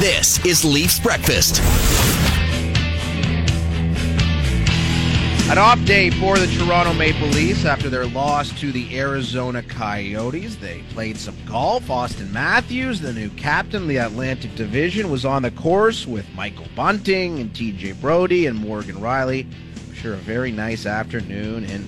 This is Leafs Breakfast. An off day for the Toronto Maple Leafs after their loss to the Arizona Coyotes. They played some golf. Austin Matthews, the new captain of the Atlantic Division, was on the course with Michael Bunting and TJ Brodie and Morgan Riley. I'm sure a very nice afternoon in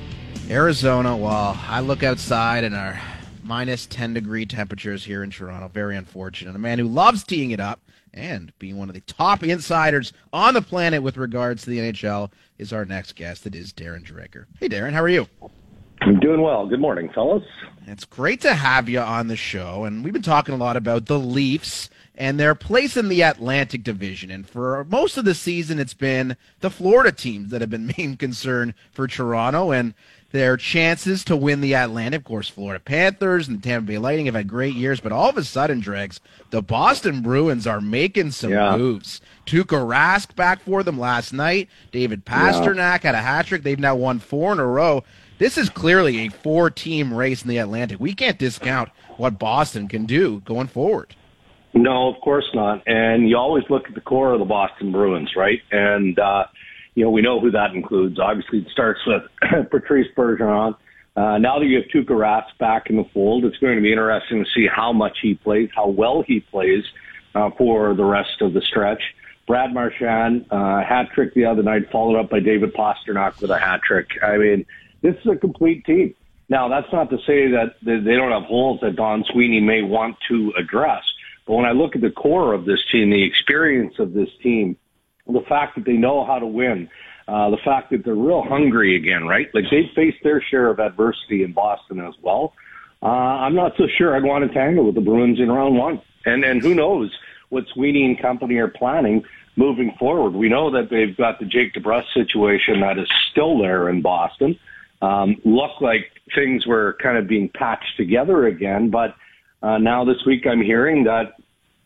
Arizona while I look outside and our minus 10 degree temperatures here in Toronto. Very unfortunate. A man who loves teeing it up and being one of the top insiders on the planet with regards to the NHL is our next guest. It is Darren Dreger. Hey, Darren, how are you? I'm doing well. Good morning, fellas. It's great to have you on the show, and we've been talking a lot about the Leafs and their place in the Atlantic Division. And for most of the season, it's been the Florida teams that have been main concern for Toronto and their chances to win the Atlantic. Of course, Florida Panthers and Tampa Bay Lightning have had great years, but all of a sudden, Dregs, the Boston Bruins are making some moves. Tuukka Rask back for them last night. David Pastrnak had a hat trick. They've now won 4 in a row. This is clearly a 4-team race in the Atlantic. We can't discount what Boston can do going forward. No, of course not. And you always look at the core of the Boston Bruins, right? And, we know who that includes. Obviously, it starts with Patrice Bergeron. Now that you have Tuukka Rask back in the fold, it's going to be interesting to see how much he plays, how well he plays for the rest of the stretch. Brad Marchand, hat trick the other night, followed up by David Pastrnak with a hat trick. I mean, this is a complete team. Now, that's not to say that they don't have holes that Don Sweeney may want to address. But when I look at the core of this team, the experience of this team, the fact that they know how to win, the fact that they're real hungry again, right? Like, they faced their share of adversity in Boston as well. I'm not so sure I'd want to tangle with the Bruins in round one. And who knows what Sweeney and company are planning moving forward. We know that they've got the Jake DeBrusk situation that is still there in Boston. Looked like things were kind of being patched together again, but now this week I'm hearing that,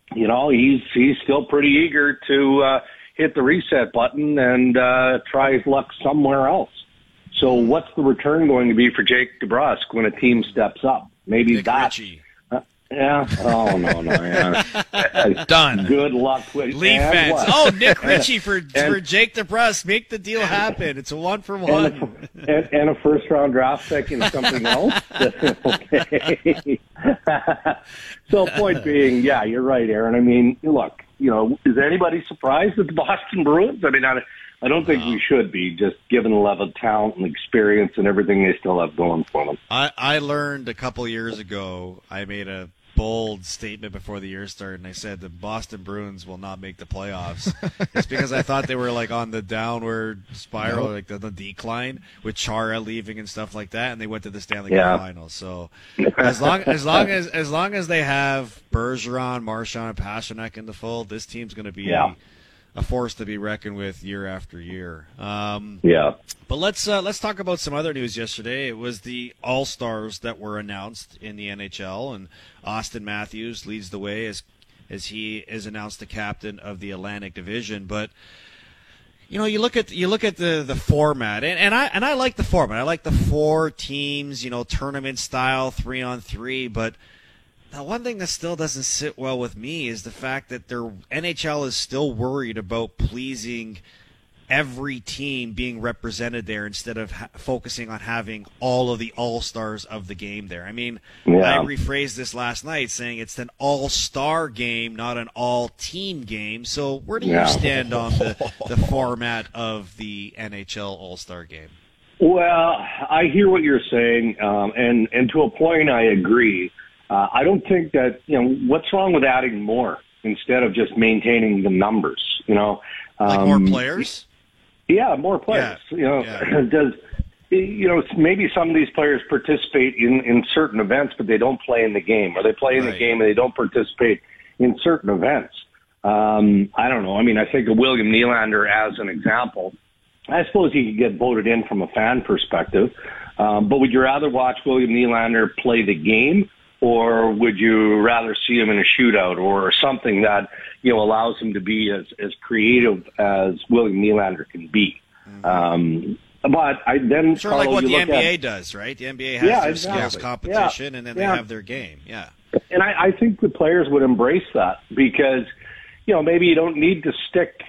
he's still pretty eager to hit the reset button and try his luck somewhere else. So what's the return going to be for Jake DeBrusk when a team steps up? Maybe Nick that. Ritchie. Yeah. Oh, no. Yeah. Done. Good luck with Leaf and fans. what? Oh, Nick Ritchie for Jake DeBrusk. Make the deal happen. It's a 1-for-1. And a first-round draft pick and something else? Okay. So point being, yeah, you're right, Aaron. I mean, look, is anybody surprised at the Boston Bruins? I mean, I don't think we should be, just given the level of talent and experience and everything they still have going for them. I learned a couple years ago, I made a bold statement before the year started, and I said the Boston Bruins will not make the playoffs. It's because I thought they were like on the downward spiral, like the decline with Chara leaving and stuff like that, and they went to the Stanley Cup Finals. So as long as they have Bergeron, Marchand, and Pastrnak in the fold, this team's going to be a force to be reckoned with year after year. But let's talk about some other news yesterday. It was the All-Stars that were announced in the NHL, and Austin Matthews leads the way as he is announced the captain of the Atlantic Division. But you look at the format, and I like the format. I like the 4 teams, tournament style, 3-on-3, but the one thing that still doesn't sit well with me is the fact that their NHL is still worried about pleasing every team being represented there instead of focusing on having all of the all-stars of the game there. I mean, I rephrased this last night saying it's an all-star game, not an all-team game. So where do you stand on the format of the NHL All-Star game? Well, I hear what you're saying, and to a point I agree. I don't think that, what's wrong with adding more instead of just maintaining the numbers, like more players? Yeah, more players. Does maybe some of these players participate in certain events, but they don't play in the game, or they play in the game and they don't participate in certain events. I don't know. I mean, I think of William Nylander as an example. I suppose he could get voted in from a fan perspective, but would you rather watch William Nylander play the game, or would you rather see him in a shootout or something that, allows him to be as creative as William Nylander can be? But I then sort of like what the NBA does, right? The NBA has their skills competition, and then they have their game. Yeah. And I think the players would embrace that because, maybe you don't need to stick,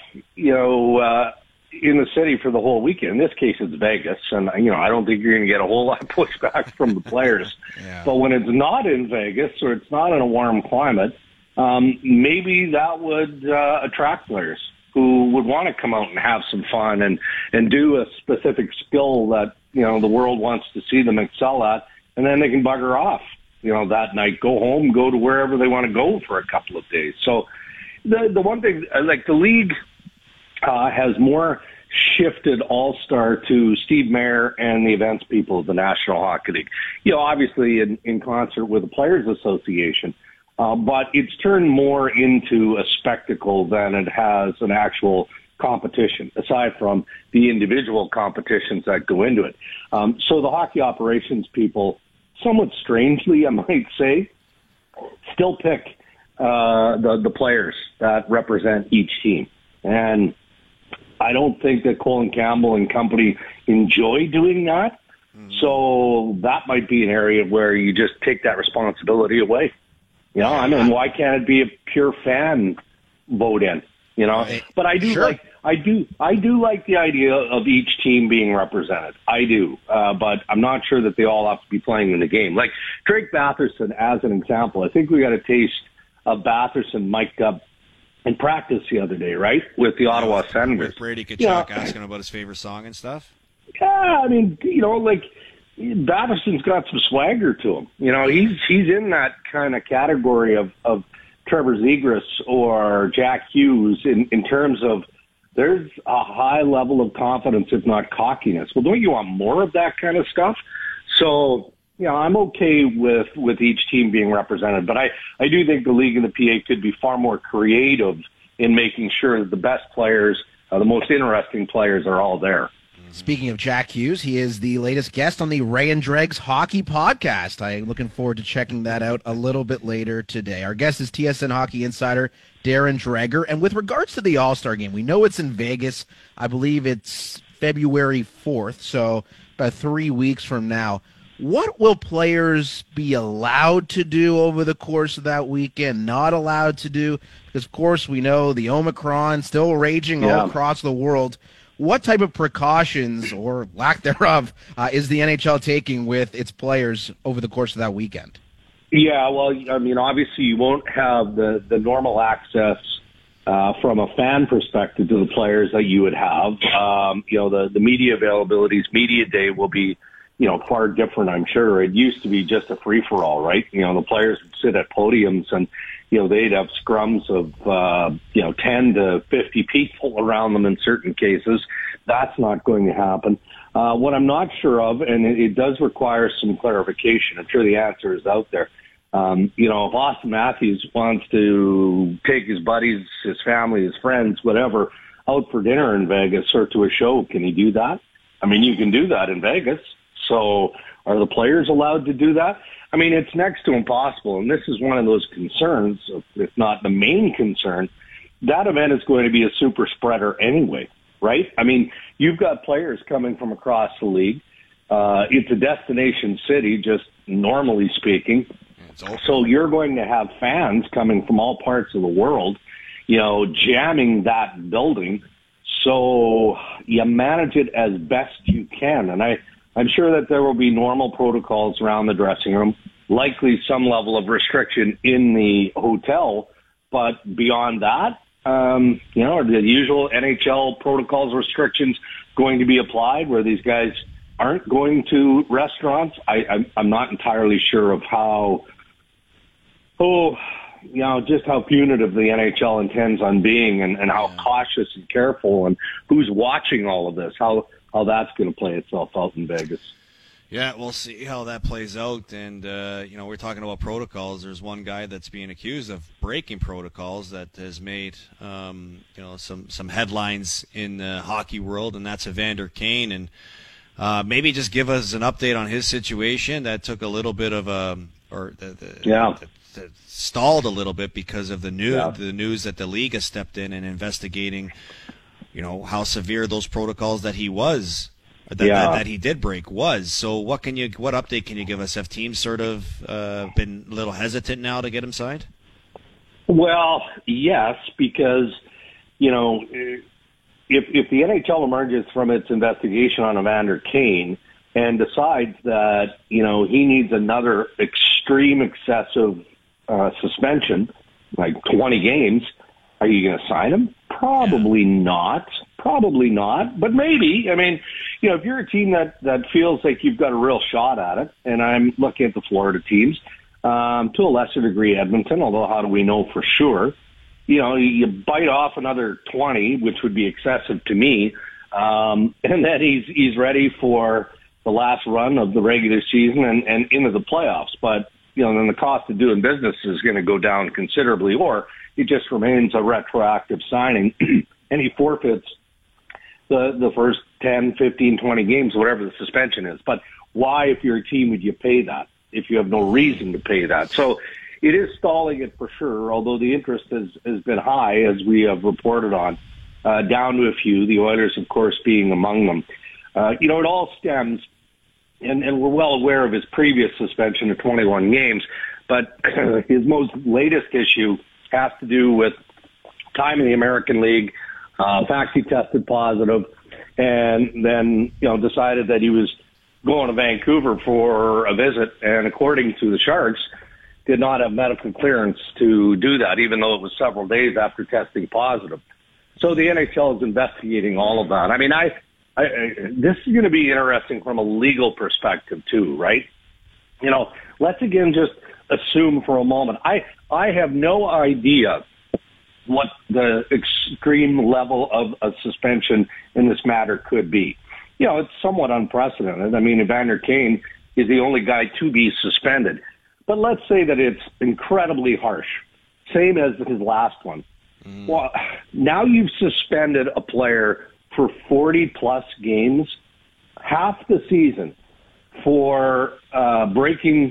in the city for the whole weekend. In this case, it's Vegas, and I don't think you're going to get a whole lot of pushback from the players. Yeah. But when it's not in Vegas or it's not in a warm climate, maybe that would attract players who would want to come out and have some fun and do a specific skill that the world wants to see them excel at, and then they can bugger off that night, go home, go to wherever they want to go for a couple of days. So the one thing, like the league has more shifted All-Star to Steve Mayer and the events people of the National Hockey League. Obviously in concert with the Players Association. But it's turned more into a spectacle than it has an actual competition, aside from the individual competitions that go into it. So the hockey operations people, somewhat strangely, I might say, still pick the players that represent each team. And I don't think that Colin Campbell and company enjoy doing that. So that might be an area where you just take that responsibility away. Why can't it be a pure fan vote in? But I do Sure. I do like the idea of each team being represented. I do, but I'm not sure that they all have to be playing in the game. Like Drake Batherson, as an example, I think we got a taste of Batherson mic'd up in practice the other day, right, with the Ottawa Senators. With Brady Tkachuk asking about his favorite song and stuff. Yeah, Batterson's got some swagger to him. He's in that kind of category of Trevor Zegras or Jack Hughes in terms of there's a high level of confidence, if not cockiness. Well, don't you want more of that kind of stuff? So, I'm okay with each team being represented, but I do think the league and the PA could be far more creative in making sure that the best players, the most interesting players are all there. Speaking of Jack Hughes, he is the latest guest on the Ray and Dregs Hockey Podcast. I'm looking forward to checking that out a little bit later today. Our guest is TSN Hockey Insider Darren Dreger. And with regards to the All-Star Game, we know it's in Vegas. I believe it's February 4th, so about 3 weeks from now. What will players be allowed to do over the course of that weekend, not allowed to do? Because, of course, we know the Omicron still raging all across the world. What type of precautions, or lack thereof, is the NHL taking with its players over the course of that weekend? Yeah, well, obviously you won't have the normal access from a fan perspective to the players that you would have. The media availabilities, media day will be, far different, I'm sure. It used to be just a free-for-all, right? The players would sit at podiums and, they'd have scrums of, 10 to 50 people around them in certain cases. That's not going to happen. What I'm not sure of, and it does require some clarification, I'm sure the answer is out there. If Austin Matthews wants to take his buddies, his family, his friends, whatever, out for dinner in Vegas or to a show, can he do that? You can do that in Vegas. So are the players allowed to do that? It's next to impossible, and this is one of those concerns, if not the main concern. That event is going to be a super spreader anyway, right? You've got players coming from across the league. It's a destination city, just normally speaking. So you're going to have fans coming from all parts of the world, jamming that building. So you manage it as best you can. And I'm sure that there will be normal protocols around the dressing room, likely some level of restriction in the hotel. But beyond that, are the usual NHL protocols restrictions going to be applied where these guys aren't going to restaurants? I'm not entirely sure of just how punitive the NHL intends on being and how cautious and careful and who's watching all of this, how that's going to play itself out in Vegas. Yeah, we'll see how that plays out. And, we're talking about protocols. There's one guy that's being accused of breaking protocols that has made, some headlines in the hockey world, and that's Evander Kane. And maybe just give us an update on his situation. That took a little bit of stalled a little bit because of the news that the league has stepped in and investigating, how severe those protocols that he was. That he did break was. So what update can you give us? Have teams sort of been a little hesitant now to get him signed? Well, yes, because, if the NHL emerges from its investigation on Evander Kane and decides that, he needs another extreme excessive suspension, like 20 games, are you going to sign him? Probably not. Probably not. But maybe. I mean, if you're a team that feels like you've got a real shot at it, and I'm looking at the Florida teams, to a lesser degree Edmonton, although how do we know for sure? You bite off another 20, which would be excessive to me, and then he's ready for the last run of the regular season and into the playoffs. But, then the cost of doing business is going to go down considerably, or it just remains a retroactive signing, and he forfeits the first 10, 15, 20 games, whatever the suspension is. But why, if you're a team, would you pay that if you have no reason to pay that? So it is stalling it for sure, although the interest has been high, as we have reported on, down to a few, the Oilers, of course, being among them. It all stems, and we're well aware of his previous suspension of 21 games, but his most latest issue has to do with time in the American League, fact he tested positive, and then, decided that he was going to Vancouver for a visit, and according to the Sharks, did not have medical clearance to do that, even though it was several days after testing positive. So the NHL is investigating all of that. I mean, this is going to be interesting from a legal perspective too, right? Let's again just assume for a moment. I have no idea what the extreme level of a suspension in this matter could be. It's somewhat unprecedented. I mean, Evander Kane is the only guy to be suspended. But let's say that it's incredibly harsh, same as his last one. Well, now you've suspended a player for 40-plus games, half the season, for breaking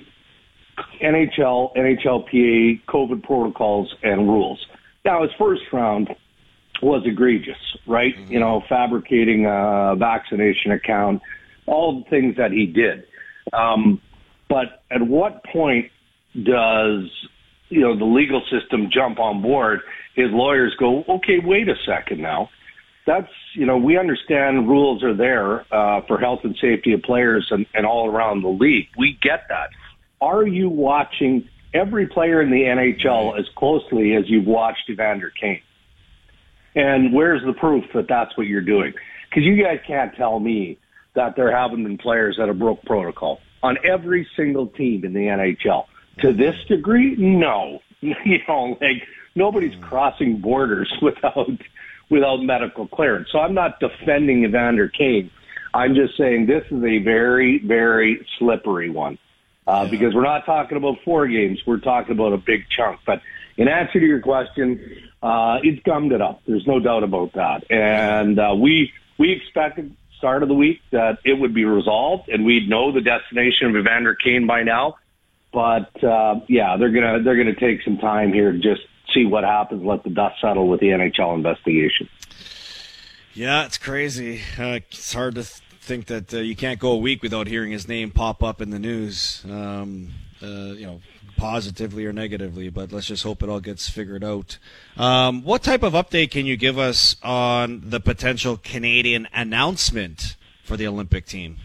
NHLPA COVID protocols and rules. Now, his first round was egregious, right? Fabricating a vaccination account, all the things that he did. But at what point does, the legal system jump on board? His lawyers go, okay, wait a second now. That's, we understand rules are there for health and safety of players and all around the league. We get that. Are you watching every player in the NHL as closely as you've watched Evander Kane? And where's the proof that that's what you're doing? Because you guys can't tell me that there haven't been players that have broke protocol on every single team in the NHL. To this degree, no. Nobody's crossing borders without medical clearance. So I'm not defending Evander Kane. I'm just saying this is a very, very slippery one. Because we're not talking about 4 games. We're talking about a big chunk. But in answer to your question, it's gummed it up. There's no doubt about that. And we expected start of the week that it would be resolved and we'd know the destination of Evander Kane by now. But they're gonna take some time here to just see what happens, let the dust settle with the NHL investigation. Yeah, it's crazy. It's hard to think that you can't go a week without hearing his name pop up in the news, positively or negatively, but let's just hope it all gets figured out. What type of update can you give us on the potential Canadian announcement for the Olympic team?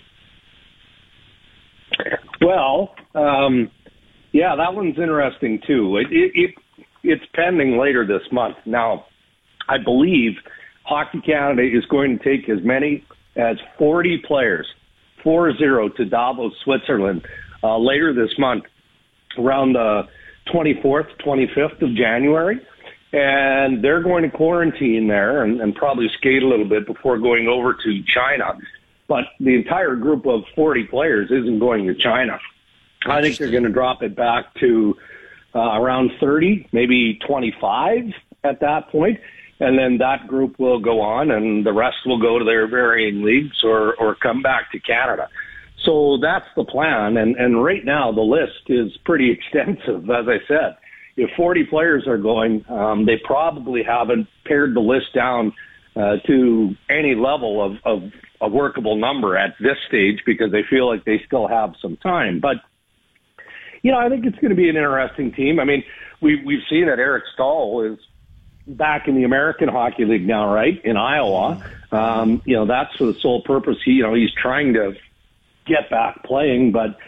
Well, that one's interesting too. It's pending later this month. Now, I believe Hockey Canada is going to take as many as 40 players, 40, to Davos, Switzerland, later this month, around the 24th, 25th of January. And they're going to quarantine there and probably skate a little bit before going over to China. But the entire group of 40 players isn't going to China. I think they're going to drop it back to around 30, maybe 25 at that point. And then that group will go on and the rest will go to their varying leagues or come back to Canada. So that's the plan. And right now the list is pretty extensive, as I said. If 40 players are going, they probably haven't pared the list down to any level of a workable number at this stage because they feel like they still have some time. But I think it's going to be an interesting team. I mean, we've seen that Eric Stahl is back in the American Hockey League now, right, in Iowa. That's for the sole purpose. He's trying to get back playing, but,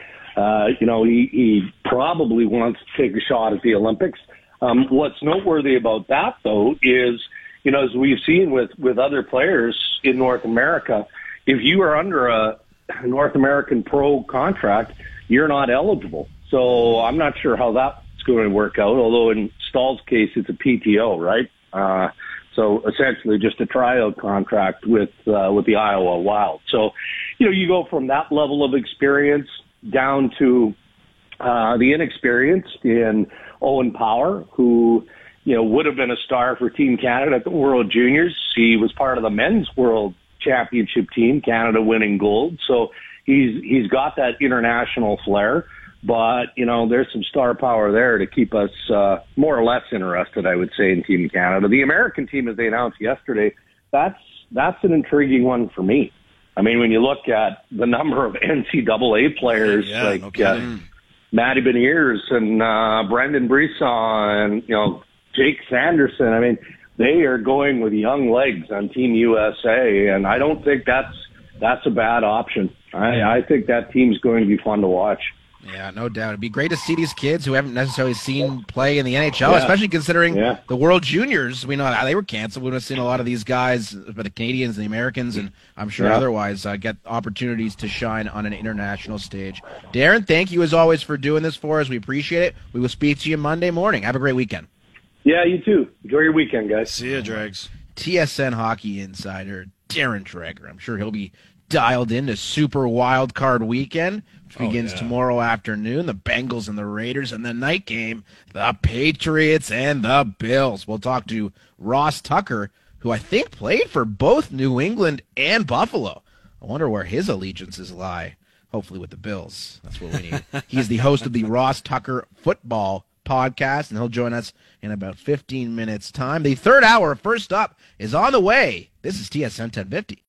he probably wants to take a shot at the Olympics. What's noteworthy about that, though, is, as we've seen with other players in North America, if you are under a North American pro contract, you're not eligible. So I'm not sure how that's going to work out, although in Stahl's case, it's a PTO, right? So essentially just a tryout contract with the Iowa Wild. So, you go from that level of experience down to the inexperienced in Owen Power, who, would have been a star for Team Canada at the World Juniors. He was part of the men's World Championship team, Canada winning gold. So he's got that international flair. But, there's some star power there to keep us more or less interested, I would say, in Team Canada. The American team, as they announced yesterday, that's an intriguing one for me. I mean, when you look at the number of NCAA players, Matty Beniers and Brendan Brisson and, Jake Sanderson, I mean, they are going with young legs on Team USA, and I don't think that's a bad option. I think that team's going to be fun to watch. Yeah, no doubt. It'd be great to see these kids who haven't necessarily seen play in the NHL, especially considering the World Juniors. We know how they were canceled. We would have seen a lot of these guys, but the Canadians and the Americans, and I'm sure otherwise, get opportunities to shine on an international stage. Darren, thank you as always for doing this for us. We appreciate it. We will speak to you Monday morning. Have a great weekend. Yeah, you too. Enjoy your weekend, guys. See ya, Dregs. TSN hockey insider Darren Dreger. I'm sure he'll be dialed into Super Wild Card Weekend, which begins tomorrow afternoon. The Bengals and the Raiders, and the night game, the Patriots and the Bills. We'll talk to Ross Tucker, who I think played for both New England and Buffalo. I wonder where his allegiances lie. Hopefully with the Bills. That's what we need. He's the host of the Ross Tucker Football Podcast, and he'll join us in about 15 minutes' time. The third hour of First Up is on the way. This is TSN 1050.